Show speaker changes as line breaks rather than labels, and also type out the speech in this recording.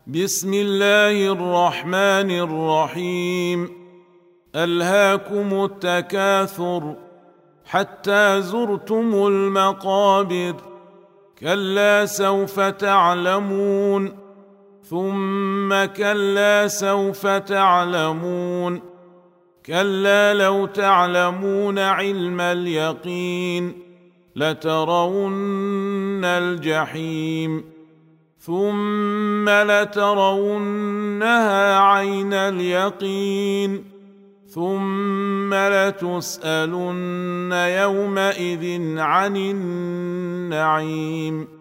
بسم الله الرحمن الرحيم. ألهاكم التكاثر حتى زرتم المقابر، كلا سوف تعلمون ثم كلا سوف تعلمون، كلا لو تعلمون علم اليقين لترون الجحيم ثم لترونها عين اليقين ثم لتسألن يومئذ عن النعيم.